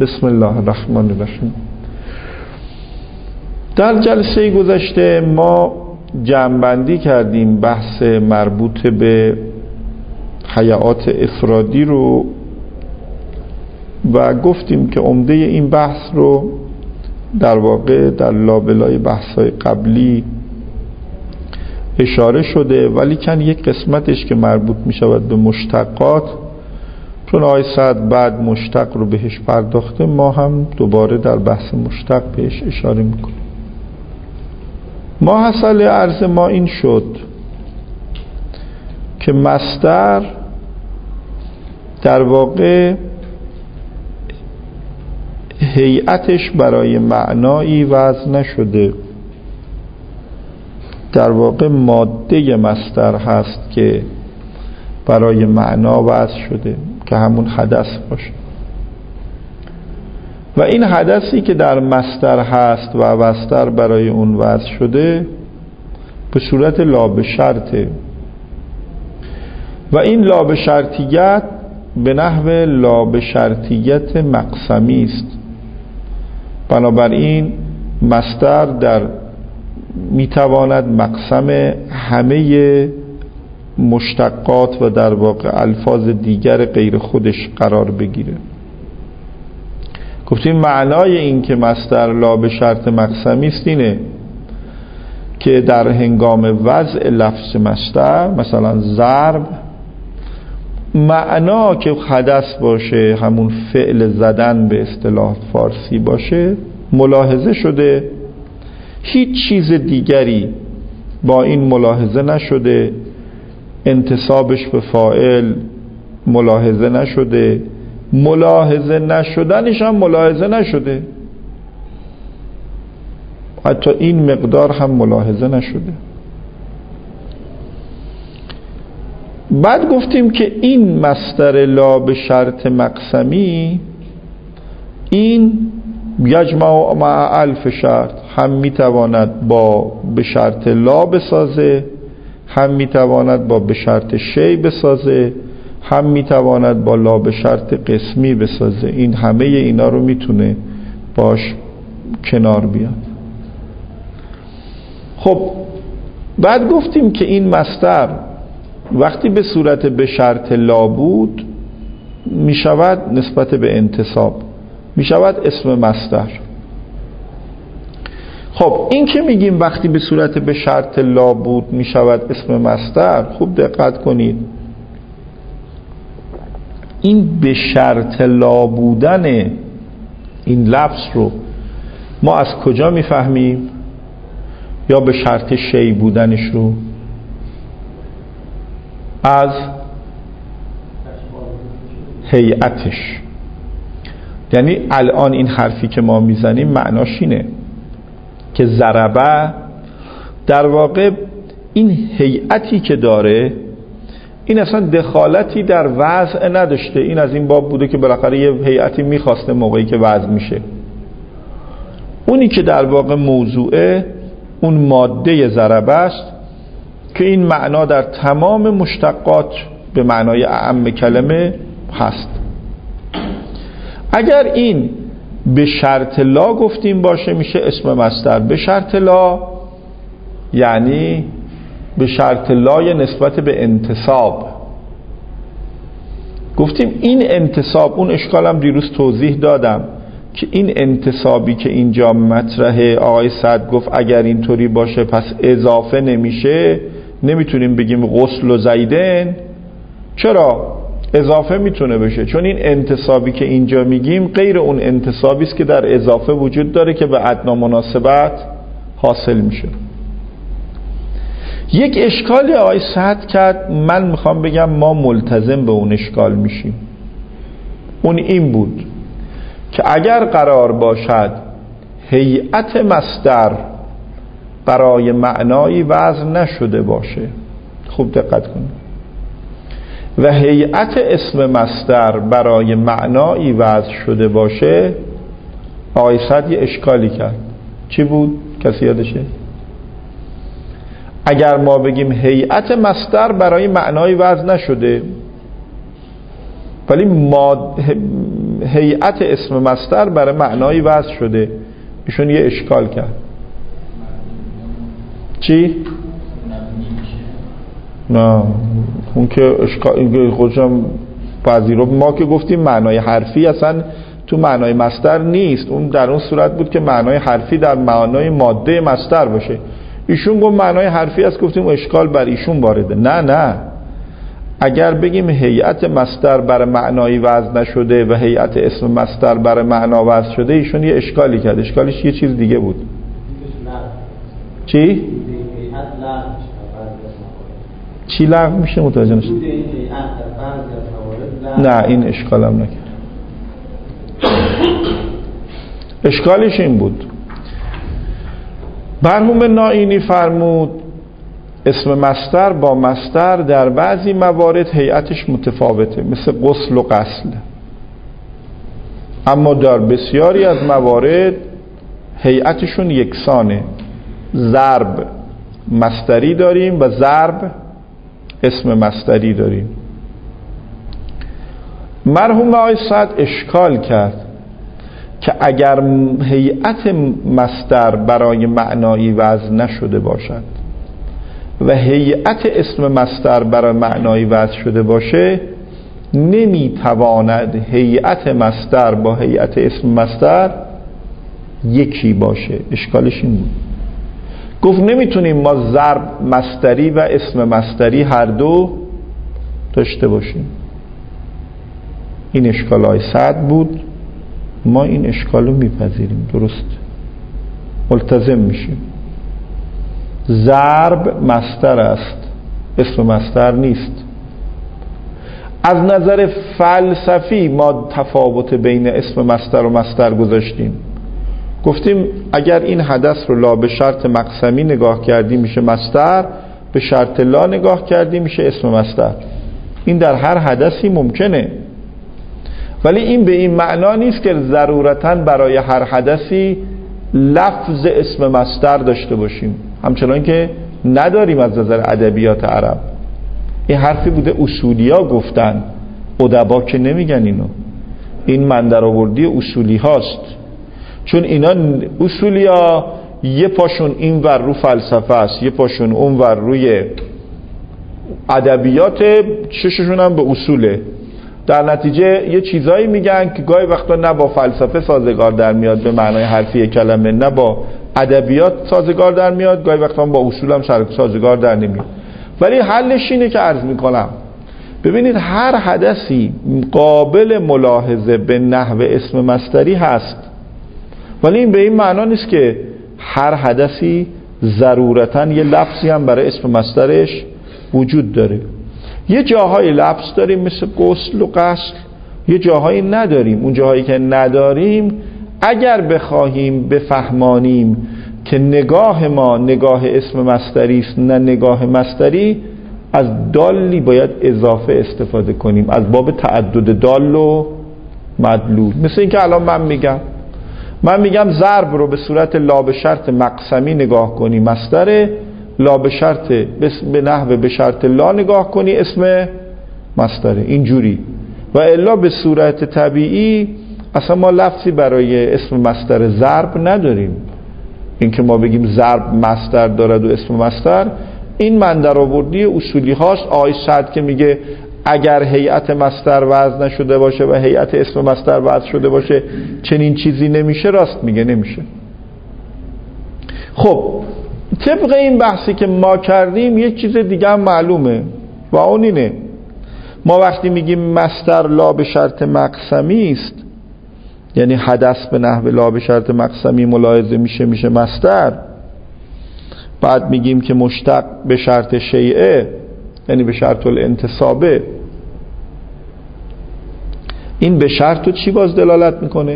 بسم الله الرحمن الرحیم. در جلسه گذشته ما جمع‌بندی کردیم بحث مربوط به هیئات افرادی رو و گفتیم که عمده این بحث رو در واقع در لابلای بحث‌های قبلی اشاره شده، ولی کن یک قسمتش که مربوط می شود به مشتقات، چون آقای سعد بعد مشتق رو بهش پرداخته، ما هم دوباره در بحث مشتق بهش اشاره میکنیم. ما حاصل عرض ما این شد که مصدر در واقع هیئتش برای معنایی وضع نشده، در واقع ماده مصدر هست که برای معنا وضع شده که همون حدث باشه و این حدثی که در مصدر هست و مصدر برای اون وضع شده به صورت لابشرطه و این لابشرطیت به نحو لابشرطیت مقسمی است. بنابراین مصدر در میتواند مقسم همه مشتقات و در واقع الفاظ دیگر غیر خودش قرار بگیره. گفتیم معنای این که مصدر لا به شرط مقسمی است اینه که در هنگام وضع لفظ مصدر، مثلا ضرب، معنا که حدث باشه، همون فعل زدن به اصطلاح فارسی باشه، ملاحظه شده، هیچ چیز دیگری با این ملاحظه نشده، انتسابش به فاعل ملاحظه نشده، ملاحظه نشدنش هم ملاحظه نشده، حتی این مقدار هم ملاحظه نشده. بعد گفتیم که این مصدر لا به شرط مقسمی این یجمع مع الف شرط، هم میتواند با به شرط لا بسازه، هم میتواند با به شرط شی بسازه، هم میتواند با لا به شرط قسمی بسازه. این همه اینا رو میتونه باش کنار بیاد. خب بعد گفتیم که این مصدر وقتی به صورت به شرط لا بود میشود نسبت به انتصاب، میشود اسم مصدر. خب این که میگیم وقتی به صورت به شرط لا بود میشود اسم مصدر، خوب دقت کنید، این به شرط لا بودن این لفظ رو ما از کجا میفهمیم؟ یا به شرط شی بودنش رو؟ از هیئتش. یعنی الان این حرفی که ما میزنیم معناش اینه که ضربه در واقع این هیئتی که داره این اصلا دخالتی در وضع نداشته. این از این باب بوده که بالاخره یه هیئتی میخواسته موقعی که وضع میشه. اونی که در واقع موضوعه اون ماده ضربه است که این معنا در تمام مشتقات به معنای اعم کلمه هست. اگر این به شرط لا گفتیم باشه میشه اسم مصدر. به شرط لا یعنی به شرط لای نسبت به انتصاب. گفتیم این انتصاب، اون اشکالم دیروز توضیح دادم که این انتصابی که اینجا مطرحه، آقای سعد گفت اگر اینطوری باشه پس اضافه نمیشه، نمیتونیم بگیم غسل و زیدن. چرا؟ اضافه میتونه بشه، چون این انتصابی که اینجا میگیم غیر اون انتصابی است که در اضافه وجود داره که به ادنا مناسبت حاصل میشه. یک اشکالی آقای سعد کرد، من میخوام بگم ما ملتزم به اون اشکال میشیم. اون این بود که اگر قرار باشد هیئت مصدر برای معنایی وضع نشده باشه، خوب دقت کنید، و هیئت اسم مصدر برای معنایی وضع شده باشه، آقای سعد یه اشکالی کرد. چی بود؟ کسی یادشه؟ اگر ما بگیم هیئت مصدر برای معنای وضع نشده ولی هیئت اسم مصدر برای معنای وضع شده. ایشون یه اشکال کرد. چی؟ نه اون که اشکال خودشم پذیرفت. ما که گفتیم معنای حرفی اصلا تو معنای مصدر نیست، اون در اون صورت بود که معنای حرفی در معنای ماده مصدر باشه. ایشون گفت معنای حرفی است، گفتیم اشکال بر ایشون وارده. نه اگر بگیم هیئت مصدر برای معنای وضع نشده و هیئت اسم مصدر برای معنا وضع شده، ایشون یه اشکالی کرد. اشکالش یه چیز دیگه بود. چی؟ چی لغو میشه متوجه نشد؟ نه این اشکالم نکرد. اشکالش این بود، مرحوم نائینی فرمود اسم مصدر با مصدر در بعضی موارد هیئتش متفاوته، مثل غسل و غسل، اما در بسیاری از موارد هیئتشون یکسانه. ضرب مصدری داریم و ضرب اسم مصدری داریم. مرحوم آقای سعد اشکال کرد که اگر هیئت مصدر برای معنایی وضع نشده باشد و هیئت اسم مصدر برای معنایی وضع شده باشه، نمیتواند هیئت مصدر با هیئت اسم مصدر یکی باشه. اشکالش این بود. گفت نمیتونیم ما ضرب مصدری و اسم مصدری هر دو داشته باشیم. این اشکال های سعد بود. ما این اشکال رو میپذیریم، درست ملتزم میشیم. ضرب مصدر است، اسم مصدر نیست. از نظر فلسفی ما تفاوت بین اسم مصدر و مصدر گذاشتیم. گفتیم اگر این حدث رو لا به شرط مقسمی نگاه کردیم میشه مصدر، به شرط لا نگاه کردیم میشه اسم مصدر. این در هر حدثی ممکنه، ولی این به این معنا نیست که ضرورتاً برای هر حدثی لفظ اسم مصدر داشته باشیم، همچنان که نداریم از نظر ادبیات عرب. این حرفی بوده اصولیا گفتن، ادبا که نمیگن اینو. این من درآوردی اصولی هاست، چون اینا اصولیا یه پاشون این ور رو فلسفه است، یه پاشون اون ور روی ادبیات، چششون هم به اصوله. در نتیجه یه چیزایی میگن که گاهی وقتا نه با فلسفه سازگار در میاد به معنای حرفی کلمه، نه با ادبیات سازگار در میاد، گاهی وقتا با اصول هم سازگار در نمیاد. ولی حلش اینه که عرض میکنم ببینید هر حدثی قابل ملاحظه به نحو اسم مصدری هست، ولی این به این معنا نیست که هر حدثی ضرورتاً یه لفظی هم برای اسم مصدرش وجود داره. یه جاهای لفظ داریم مثل غسل و غسل، یه جاهایی نداریم. اون جاهایی که نداریم اگر بخواهیم بفهمانیم که نگاه ما نگاه اسم مصدری است نه نگاه مصدری، از دالی باید اضافه استفاده کنیم، از باب تعدد دال و مدلول. مثل این که الان من میگم ضرب رو به صورت لا به شرط مقسمی نگاه کنی مصدر، لا به شرط به نحو به شرط لا نگاه کنی اسم مصدره، اینجوری. و الا به صورت طبیعی اصلا ما لفظی برای اسم مصدر ضرب نداریم. این که ما بگیم ضرب مصدر دارد و اسم مصدر، این من درآوردی اصولی هاست. آقای سعد که میگه اگر هیئت مصدر وضع نشده باشه و هیئت اسم مصدر وضع شده باشه چنین چیزی نمیشه، راست میگه، نمیشه. خب طبق این بحثی که ما کردیم یک چیز دیگه هم معلومه و اون اینه، ما وقتی میگیم مصدر لا به شرط مقسمی است، یعنی حدث به نحو لا به شرط مقسمی ملاحظه میشه مصدر، بعد میگیم که مشتق به شرط شیعه یعنی به شرط الانتصابه، این به شرط و چی باز دلالت میکنه؟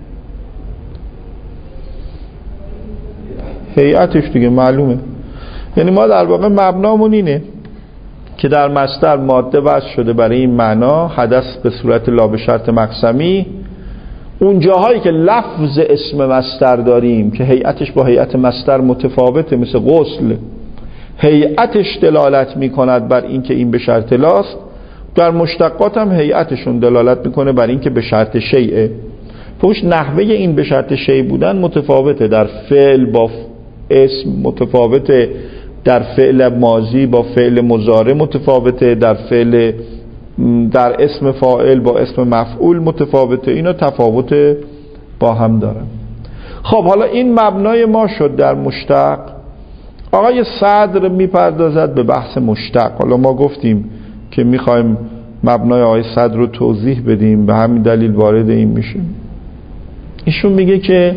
هیئتش دیگه معلومه. یعنی ما در واقع مبنامون اینه که در مصدر ماده وضع شده برای این معنا، حدث به صورت لا به شرط مقسمی. اون جاهایی که لفظ اسم مصدر داریم که هیئتش با هیئت مصدر متفاوته، مثل غسل، هیئتش دلالت میکند بر این که این به شرط لاست، در مشتقات هم هیئتشون دلالت میکنه بر این که به شرط شیء. پوش نحوه این به شرط شیء بودن متفاوته، در فعل با اسم متفاوته، در فعل ماضی با فعل مضارع متفاوته، در اسم فاعل با اسم مفعول متفاوته. اینا تفاوت با هم دارن. خب حالا این مبنای ما شد در مشتق. آقای صدر میپردازد به بحث مشتق. حالا ما گفتیم که میخوایم مبنای آقای صدر رو توضیح بدیم، به همین دلیل وارد این میشیم. ایشون میگه که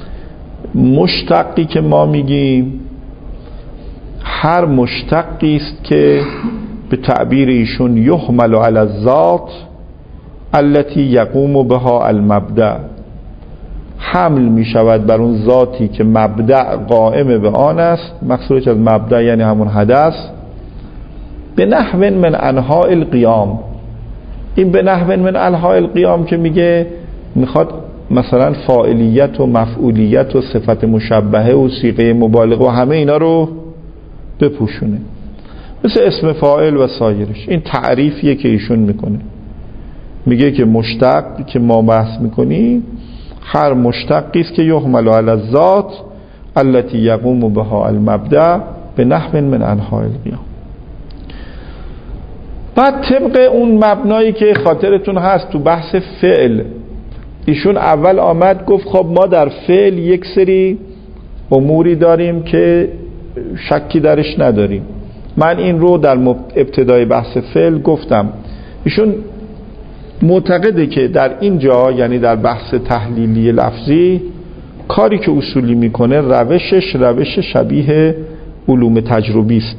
مشتقی که ما میگیم هر مشتقی است که به تعبیر ایشون یحمل علی الذات التي یقوم بها المبدأ، حمل می شود بر اون ذاتی که مبدأ قائم به آن است. مقصودش از مبدأ یعنی همون حدث. به نحو من انحاء القیام. این به نحو من انحاء القیام که میگه میخواد مثلا فاعلیت و مفعولیت و صفت مشبهه و صیغه مبالغه و همه اینا رو بپوشونه، مثل اسم فاعل و سایرش. این تعریفیه که ایشون میکنه. میگه که مشتق که ما بحث میکنیم هر مشتقی است که یحمل علی الذات التي یقوم بها المبدأ به نحو من انحاء القیام. بعد طبق اون مبنایی که خاطرتون هست تو بحث فعل، ایشون اول آمد گفت خب ما در فعل یک سری اموری داریم که شکی درش نداریم. من این رو در ابتدای بحث فعل گفتم. ایشون معتقده که در اینجا، یعنی در بحث تحلیلی لفظی، کاری که اصولی میکنه روش شبیه علوم تجربی است.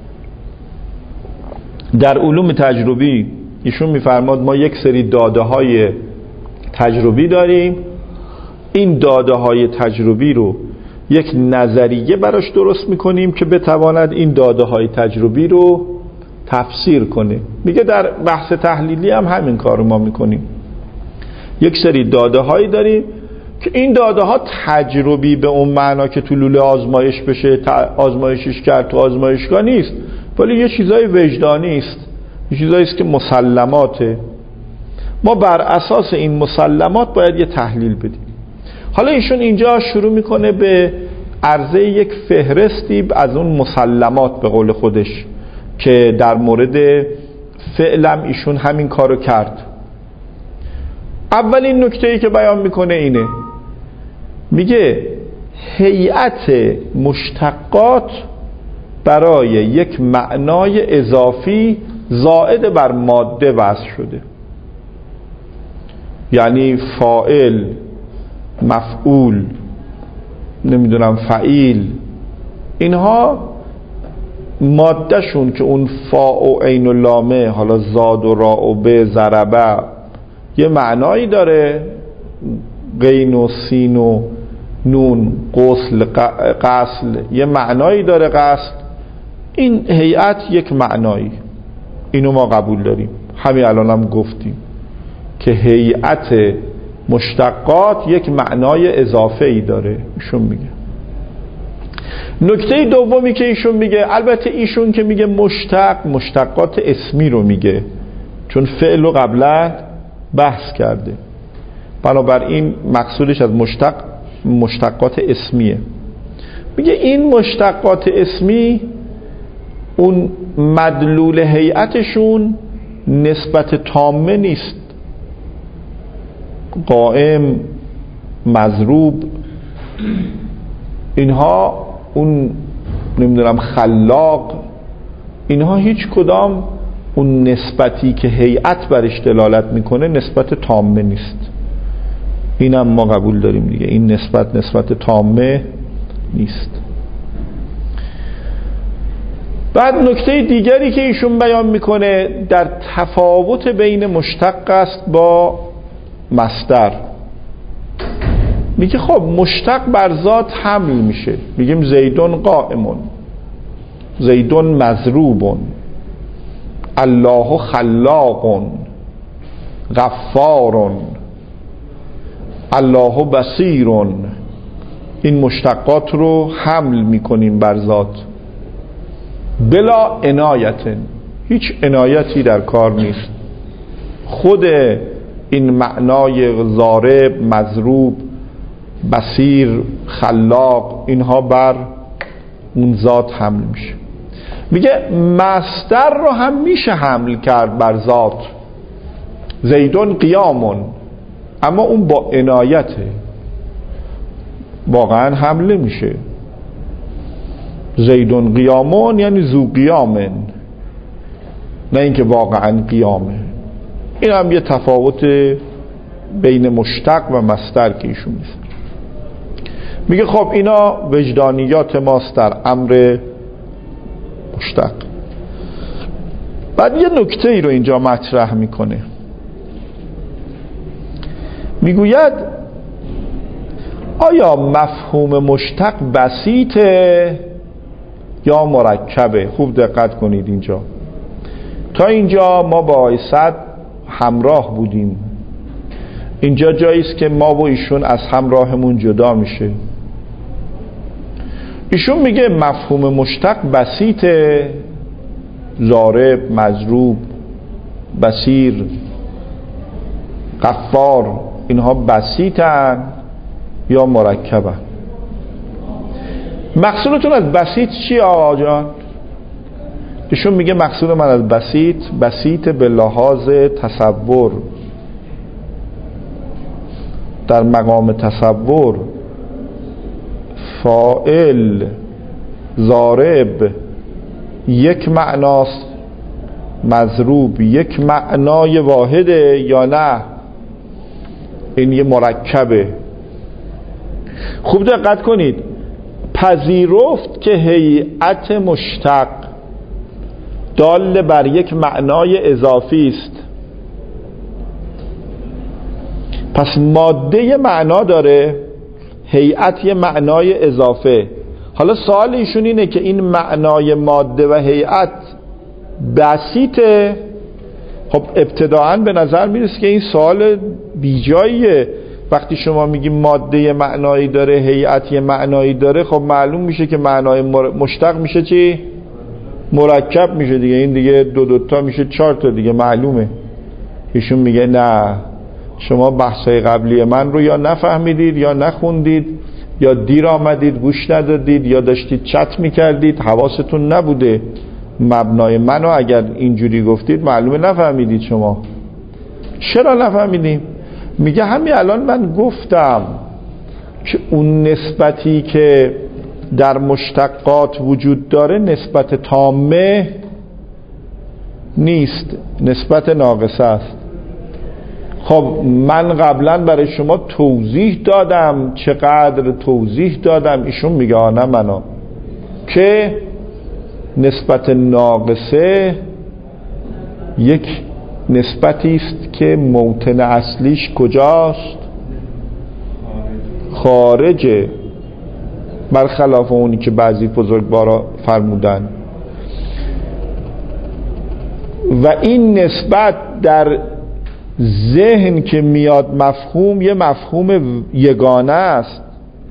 در علوم تجربی ایشون میفرماد ما یک سری داده های تجربی داریم، این داده های تجربی رو یک نظریه براش درست میکنیم که بتواند این داده های تجربی رو تفسیر کنه. میگه در بحث تحلیلی هم همین کار رو ما میکنیم. یک سری داده هایی داریم که این داده ها تجربی به اون معنا که تو لوله آزمایش بشه آزمایشش کرد تو آزمایشگاه نیست، ولی یه چیزای وجدانی است، یه چیزایی است که مسلماته. ما بر اساس این مسلمات باید یه تحلیل بدیم. حالا ایشون اینجا شروع میکنه به عرضه یک فهرستی از اون مسلمات به قول خودش که در مورد فعلم ایشون همین کارو کرد. اولین نکته‌ای که بیان میکنه اینه، میگه هیئت مشتقات برای یک معنای اضافی زائد بر ماده وضع شده. یعنی فاعل، مفعول، نمیدونم فعیل، اینها مادهشون که اون فا و عین و لامه، حالا زاد و را و به ضربه، یه معنایی داره، غین و سین و نون، قسل یه معنایی داره، قسل. این هیئت یک معنایی، اینو ما قبول داریم. همین الان هم گفتیم که هیئت مشتقات یک معنای اضافه ای داره. ایشون میگه. نکته دومی که ایشون میگه، البته ایشون که میگه مشتقات اسمی رو میگه، چون فعل رو قبلا بحث کرده، بنابراین مقصودش از مشتقات اسمیه. میگه این مشتقات اسمی اون مدلول هیئتشون نسبت تامه نیست. قائم، مضروب، اینها، اون نمیدونم خلاق، اینها هیچ کدام اون نسبتی که هیئت برش دلالت میکنه نسبت تامه نیست. اینم ما قبول داریم دیگه، این نسبت تامه نیست. بعد نکته دیگری که ایشون بیان میکنه در تفاوت بین مشتق است با مصدر. میگه خب مشتق بر ذات حمل میشه، میگیم زیدون قائمون، زیدون مضروبون، الله خلاقون، غفارون، الله بصیرون. این مشتقات رو حمل میکنیم بر ذات بلا عنایت، هیچ عنایتی در کار نیست. خود این معنای ضارب، مضروب، بصیر، خلاق، اینها بر اون ذات حمل میشه. میگه مصدر رو هم میشه حمل کرد بر ذات، زیدون قیامون، اما اون با عنایته، واقعا حمله میشه. زیدون قیامون یعنی ذو قیامن، نه اینکه واقعا قیامه. این هم یه تفاوت بین مشتق و مصدر که ایشون میزن. میگه خب اینا وجدانیات ماست در امر مشتق. بعد یه نکته ای رو اینجا مطرح میکنه، میگوید آیا مفهوم مشتق بسیطه یا مرکبه؟ خوب دقت کنید اینجا. تا اینجا ما با آقای سعد همراه بودیم، اینجا جاییست که ما و ایشون از همراهمون جدا میشه. ایشون میگه مفهوم مشتق بسیطه، ضارب، مضروب، بصیر، غفار، اینها بسیطن یا مرکبن؟ مقصودتون از بسیط چی آقا جان؟ ایشون میگه مقصود من از بسیط به لحاظ تصور، در مقام تصور فاعل ضارب یک معناست، مضروب یک معنای واحده، یا نه این یه مرکبه؟ خوب دقت کنید، پذیرفت که هیئت مشتق دال بر یک معنای اضافی است، پس ماده یه معنا داره، هیئت یه معنای اضافه. حالا سوال ایشون اینه که این معنای ماده و هیئت بسیطه؟ خب ابتداعاً به نظر میرسه که این سوال بیجاییه. وقتی شما میگی ماده یه معنایی داره، هیئت یه معنایی داره، خب معلوم میشه که معنای مشتق میشه چی؟ مرکب میشه دیگه. این دیگه دو تا میشه 4 تا دیگه، معلومه. ایشون میگه نه، شما بحثای قبلی من رو یا نفهمیدید یا نخوندید یا دیر آمدید گوش ندادید یا داشتید چت میکردید، حواستون نبوده مبنای منو اگر اینجوری گفتید معلومه نفهمیدید. شما چرا نفهمیدیم؟ میگه همین الان من گفتم که اون نسبتی که در مشتقات وجود داره نسبت تامه نیست، نسبت ناقصه است. خب من قبلا برای شما توضیح دادم، چقدر توضیح دادم. ایشون میگه نه منو، که نسبت ناقصه یک نسبتی است که موطن اصلیش کجاست؟ خارجه، برخلاف اونی که بعضی بزرگوارا فرمودن. و این نسبت در ذهن که میاد مفهوم، یه مفهوم یگانه است.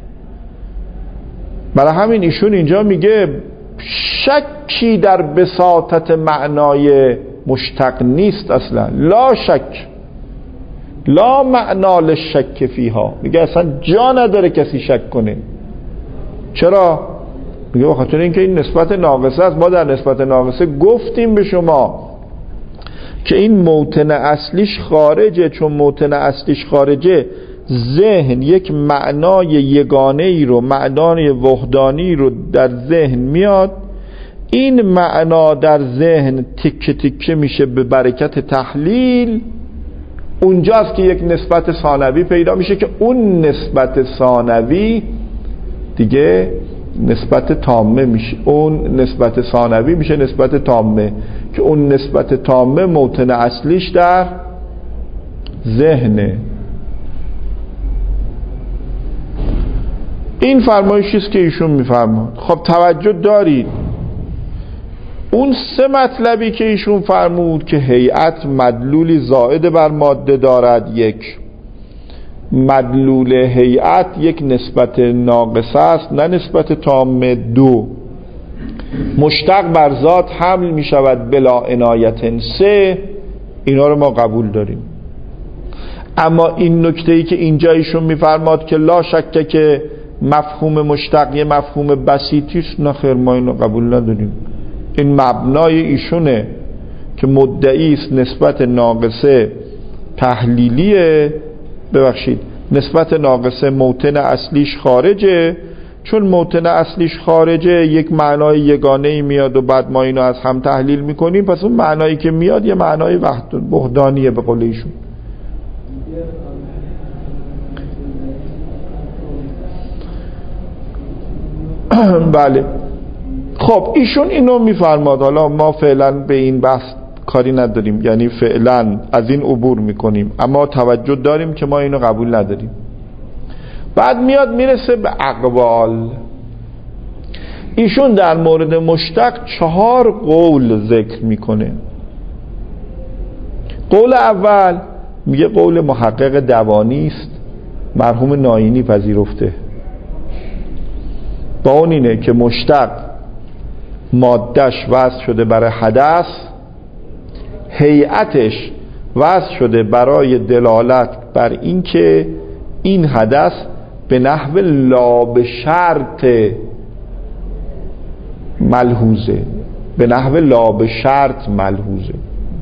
برای همین ایشون اینجا میگه شکی در بساطت معنای مشتق نیست اصلا، لا شک، لا معنا للشک فیها. میگه اصلا جا نداره کسی شک کنه. چرا؟ میگه بخاطر اینکه این نسبت ناقصه است. ما در نسبت ناقصه گفتیم به شما که این موطن اصلیش خارجه. چون موطن اصلیش خارجه، ذهن یک معنای یگانه ای رو، معنای وحدانی رو در ذهن میاد. این معنا در ذهن تکه تکه میشه به برکت تحلیل. اونجاست که یک نسبت ثانوی پیدا میشه که اون نسبت ثانوی دیگه نسبت تامه میشه. اون نسبت ثانوی میشه نسبت تامه، که اون نسبت تامه موطن اصلیش در ذهنه. این فرمایشیست که ایشون میفرماد. خب توجه دارید، اون 3 مطلبی که ایشون فرمود که هیئت مدلولی زائد بر ماده دارد، 1 مدلول هیئت یک نسبت ناقصه است نه نسبت تامه. 2 مشتق بر ذات حمل می شود بلا عنایت 3، اینا رو ما قبول داریم. اما این نکته‌ای که اینجا ایشون می‌فرماد که لا شک که مفهوم مشتق یه مفهوم بسیطی است، نه خیر، ما اینو قبول نداریم. این مبنای ایشونه که مدعی است نسبت ناقصه تحلیلیه، نسبت ناقصه موطن اصلیش خارجه، چون موطن اصلیش خارجه یک معنای یگانه‌ای میاد و بعد ما اینو از هم تحلیل میکنیم، پس اون معنایی که میاد یه معنای بهدانیه به قول ایشون. بله. خب ایشون اینو میفرماد. حالا ما فعلا به این بحث کاری نداریم، یعنی فعلا از این عبور میکنیم، اما توجه داریم که ما اینو قبول نداریم. بعد میاد میرسه به اقوال. ایشون در مورد مشتق 4 قول ذکر میکنه. قول اول میگه قول محقق دوانی است، مرحوم ناینی پذیرفته، با اون اینه که مشتق مادهش وضع شده برای حدث، هیئتش وضع شده برای دلالت بر این که این حدث به نحو لا به شرط ملحوظه، به نحو لا به شرط ملحوظه.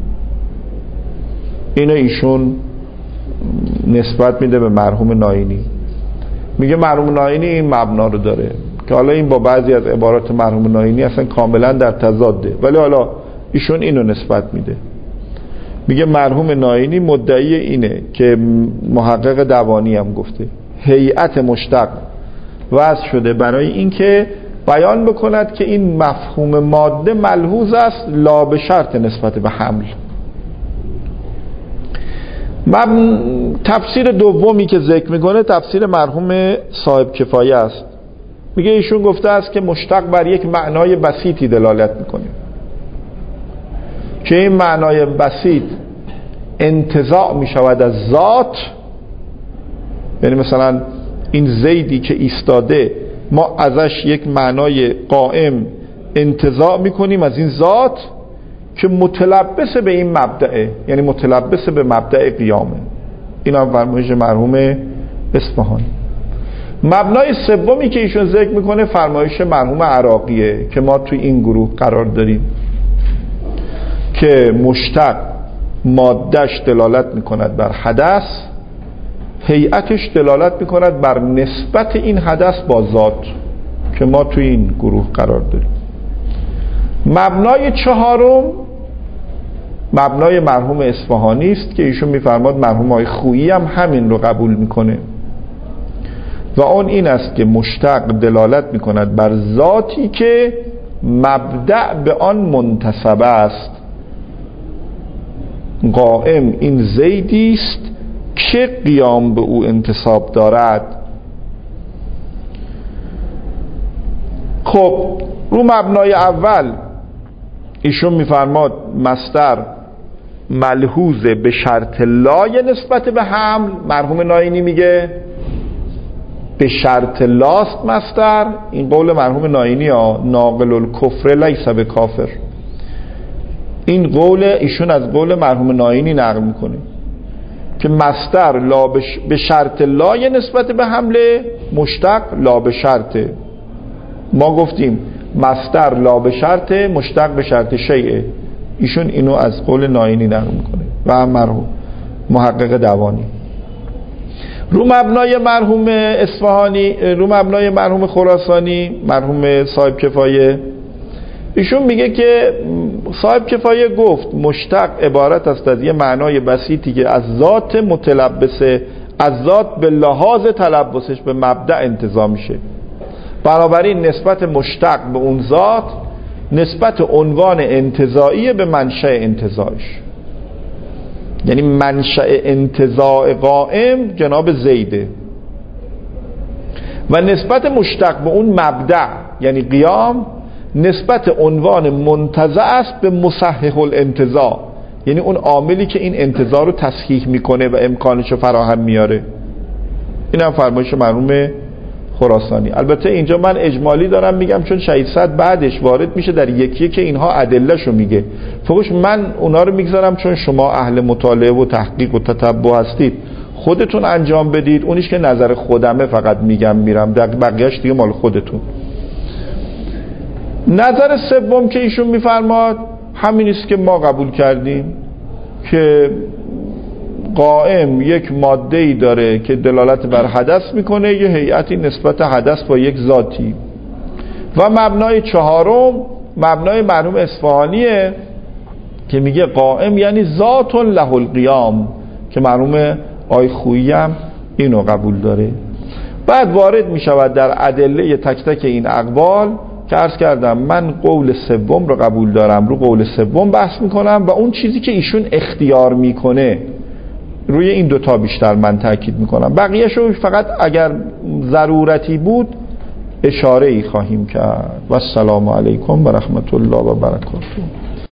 اینو ایشون نسبت میده به مرحوم ناینی. میگه مرحوم ناینی این مبنا رو داره که حالا این با بعضی از عبارات مرحوم ناینی اصلا کاملا در تضاده، ولی حالا ایشون اینو نسبت میده. میگه مرحوم ناینی مدعی اینه که محقق دوانی هم گفته هیئت مشتق وضع شده برای اینکه بیان بکند که این مفهوم ماده ملحوظ است لا به شرط نسبت به حمل. تفسیر دومی که ذکر میکنه تفسیر مرحوم صاحب کفایه است. میگه ایشون گفته است که مشتق بر یک معنای بسیطی دلالت میکنه که این معنای بسیط انتزاع میشود از ذات، یعنی مثلا این زیدی که ایستاده ما ازش یک معنای قائم انتزاع میکنیم از این ذات که متلبس به این مبدأه، یعنی متلبس به مبدأ قیامه. این هم فرمایش مرحوم اصفهانی. مبنای سومی که ایشون ذکر میکنه فرمایش مرحوم عراقیه که ما توی این گروه قرار داریم که مشتق مادهش دلالت میکند بر حدث، هیئتش دلالت میکند بر نسبت این حدث با ذات که ما توی این گروه قرار داریم. مبنای چهارم مبنای مرحوم اصفهانی است که ایشون میفرماد مرحوم آقای خویی هم همین رو قبول میکنه و اون این است که مشتق دلالت میکند بر ذاتی که مبدأ به آن منتسب است. قائم این زیدی است که قیام به او انتساب دارد. خب رو مبنای اول ایشون میفرماد مصدر ملحوظ به شرط لای نسبت به حمل. مرحوم ناینی میگه به شرط لاست مصدر. این قول مرحوم ناینی ها، ناقل الکفر لیس به کافر. این قول ایشون از قول مرحوم ناینی نقل میکنه که مصدر لا به شرط لای نسبت به حمله، مشتق لا به شرطه. ما گفتیم مصدر لا به شرط، مشتق به شرط شیء. ایشون اینو از قول ناینی نقل میکنه و هم مرحوم محقق دوانی. رو مبنای مرحوم اصفهانی، رو مبنای مرحوم خراسانی، مرحوم صاحب کفایه، ایشون میگه که صاحب کفایه گفت مشتق عبارت است از یه معنای بسیطی که از ذات متلبسه، از ذات به لحاظ تلبسش به مبدأ انتزاع میشه. بنابراین نسبت مشتق به اون ذات نسبت عنوان انتزاعی به منشأ انتزاعش، یعنی منشأ انتزاع قائم جناب زیده و نسبت مشتق به اون مبدأ یعنی قیام نسبت عنوان منتزع است به مصحح الانتزاع، یعنی اون عاملی که این انتزاع رو تصحیح میکنه و امکانش رو فراهم میاره. این هم فرمایش مرحوم خراسانی. البته اینجا من اجمالی دارم میگم چون شهید صدر بعدش وارد میشه در یکی که اینها ادله‌شو میگه، فوقش من اونا رو میگذارم چون شما اهل مطالعه و تحقیق و تتبع هستید خودتون انجام بدید، اونیش که نظر خودمه فقط میگم میرم، بقیه‌اش دیگه مال خودتون. نظر سوم که ایشون میفرماد همین است که ما قبول کردیم که قائم یک ماده‌ای داره که دلالت بر حدث میکنه، یه هیئتی نسبت حدث با یک ذاتی. و مبنای چهارم مبنای مرحوم اصفهانیه که میگه قائم یعنی ذات له القیام، که مرحوم آی خویی هم اینو قبول داره. بعد وارد میشود در ادله تک تک این اقوال که عرض کردم من قول سوم رو قبول دارم، رو قول سوم بحث میکنم و اون چیزی که ایشون اختیار میکنه روی این دوتا بیشتر من تاکید میکنم، بقیه‌شو فقط اگر ضرورتی بود اشاره ای خواهیم کرد. و السلام علیکم و رحمت الله و برکاته.